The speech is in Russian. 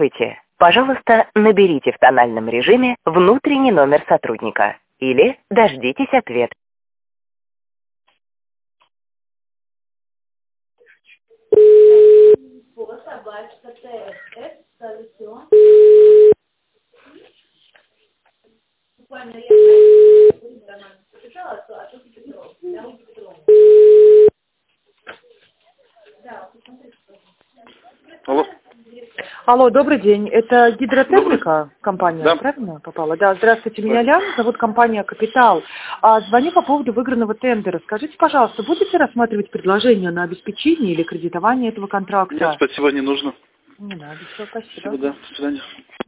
Пожалуйста, наберите в тональном режиме внутренний номер сотрудника или дождитесь ответа. Алло. Алло, добрый день. Это гидротехника компания, Да. правильно попала? Да, здравствуйте, меня Ляна, зовут компания «Капитал». Звоню по поводу выигранного тендера. Скажите, пожалуйста, будете рассматривать предложение на обеспечение или кредитование этого контракта? Нет, спасибо, не нужно. Не надо, все, спасибо. Спасибо, да. До свидания.